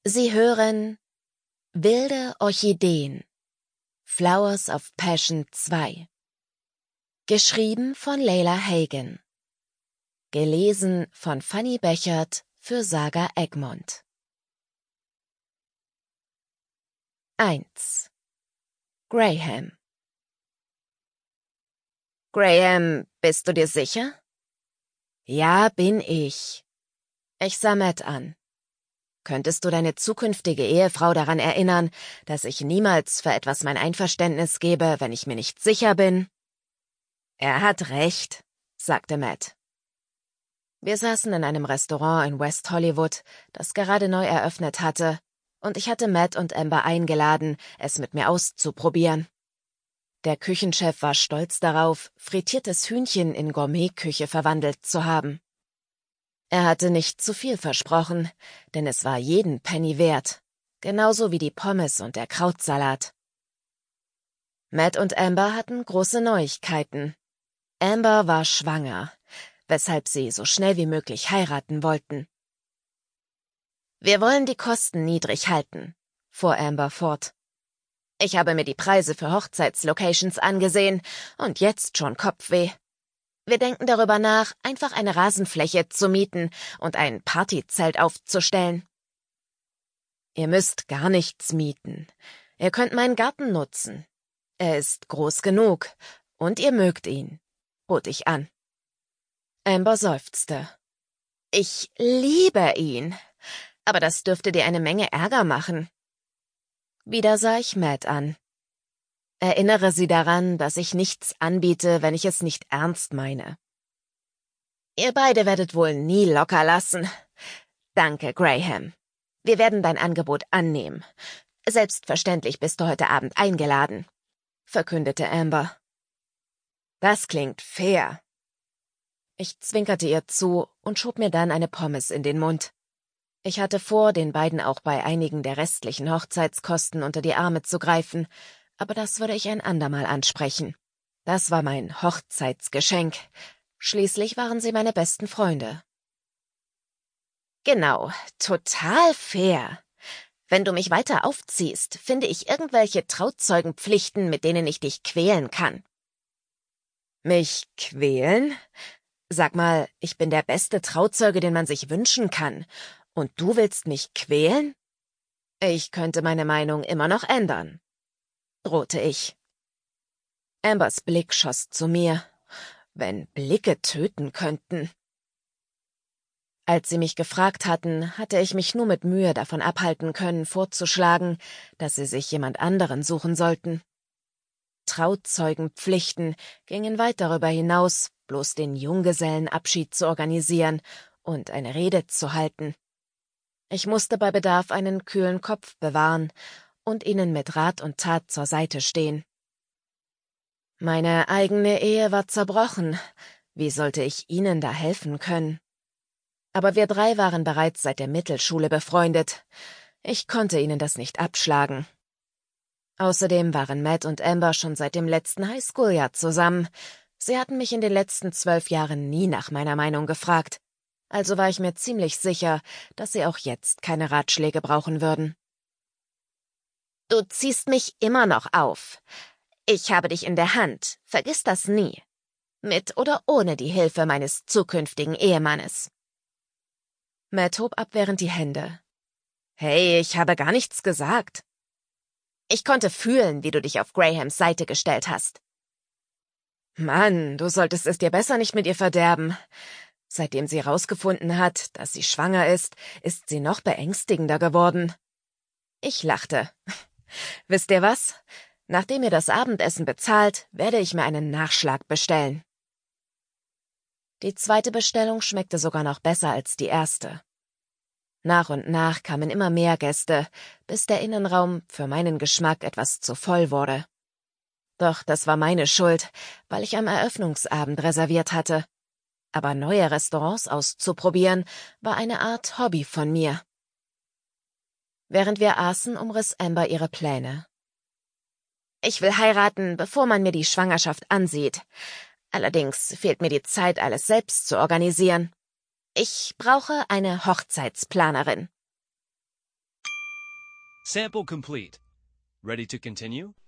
Sie hören Wilde Orchideen, Flowers of Passion 2. Geschrieben von Leila Hagen. Gelesen von Fanny Bechert für Saga Egmont. 1. Graham. Graham, bist du dir sicher? Ja, bin ich. Ich sah Matt an. Könntest du deine zukünftige Ehefrau daran erinnern, dass ich niemals für etwas mein Einverständnis gebe, wenn ich mir nicht sicher bin? Er hat recht, sagte Matt. Wir saßen in einem Restaurant in West Hollywood, das gerade neu eröffnet hatte, und ich hatte Matt und Amber eingeladen, es mit mir auszuprobieren. Der Küchenchef war stolz darauf, frittiertes Hühnchen in Gourmetküche verwandelt zu haben. Er hatte nicht zu viel versprochen, denn es war jeden Penny wert, genauso wie die Pommes und der Krautsalat. Matt und Amber hatten große Neuigkeiten. Amber war schwanger, weshalb sie so schnell wie möglich heiraten wollten. Wir wollen die Kosten niedrig halten, fuhr Amber fort. Ich habe mir die Preise für Hochzeitslocations angesehen und jetzt schon Kopfweh. Wir denken darüber nach, einfach eine Rasenfläche zu mieten und ein Partyzelt aufzustellen. Ihr müsst gar nichts mieten. Ihr könnt meinen Garten nutzen. Er ist groß genug und ihr mögt ihn, bot ich an. Amber seufzte. Ich liebe ihn, aber das dürfte dir eine Menge Ärger machen. Wieder sah ich Matt an. Erinnere sie daran, dass ich nichts anbiete, wenn ich es nicht ernst meine. Ihr beide werdet wohl nie locker lassen. Danke, Graham. Wir werden dein Angebot annehmen. Selbstverständlich bist du heute Abend eingeladen, verkündete Amber. Das klingt fair. Ich zwinkerte ihr zu und schob mir dann eine Pommes in den Mund. Ich hatte vor, den beiden auch bei einigen der restlichen Hochzeitskosten unter die Arme zu greifen, aber das würde ich ein andermal ansprechen. Das war mein Hochzeitsgeschenk. Schließlich waren sie meine besten Freunde. Genau, total fair. Wenn du mich weiter aufziehst, finde ich irgendwelche Trauzeugenpflichten, mit denen ich dich quälen kann. Mich quälen? Sag mal, ich bin der beste Trauzeuge, den man sich wünschen kann. Und du willst mich quälen? Ich könnte meine Meinung immer noch ändern, drohte ich. Ambers Blick schoss zu mir. Wenn Blicke töten könnten. Als sie mich gefragt hatten, hatte ich mich nur mit Mühe davon abhalten können, vorzuschlagen, dass sie sich jemand anderen suchen sollten. Trauzeugenpflichten gingen weit darüber hinaus, bloß den Junggesellenabschied zu organisieren und eine Rede zu halten. Ich musste bei Bedarf einen kühlen Kopf bewahren und ihnen mit Rat und Tat zur Seite stehen. Meine eigene Ehe war zerbrochen. Wie sollte ich ihnen da helfen können? Aber wir drei waren bereits seit der Mittelschule befreundet. Ich konnte ihnen das nicht abschlagen. Außerdem waren Matt und Amber schon seit dem letzten Highschool-Jahr zusammen. Sie hatten mich in den letzten 12 Jahren nie nach meiner Meinung gefragt. Also war ich mir ziemlich sicher, dass sie auch jetzt keine Ratschläge brauchen würden. Du ziehst mich immer noch auf. Ich habe dich in der Hand, vergiss das nie. Mit oder ohne die Hilfe meines zukünftigen Ehemannes. Matt hob abwehrend die Hände. Hey, ich habe gar nichts gesagt. Ich konnte fühlen, wie du dich auf Grahams Seite gestellt hast. Mann, du solltest es dir besser nicht mit ihr verderben. Seitdem sie herausgefunden hat, dass sie schwanger ist sie noch beängstigender geworden. Ich lachte. Wisst ihr was? Nachdem ihr das Abendessen bezahlt, werde ich mir einen Nachschlag bestellen. Die zweite Bestellung schmeckte sogar noch besser als die erste. Nach und nach kamen immer mehr Gäste, bis der Innenraum für meinen Geschmack etwas zu voll wurde. Doch das war meine Schuld, weil ich am Eröffnungsabend reserviert hatte. Aber neue Restaurants auszuprobieren, war eine Art Hobby von mir. Während wir aßen, umriss Amber ihre Pläne. Ich will heiraten, bevor man mir die Schwangerschaft ansieht. Allerdings fehlt mir die Zeit, alles selbst zu organisieren. Ich brauche eine Hochzeitsplanerin. Sample complete. Ready to continue?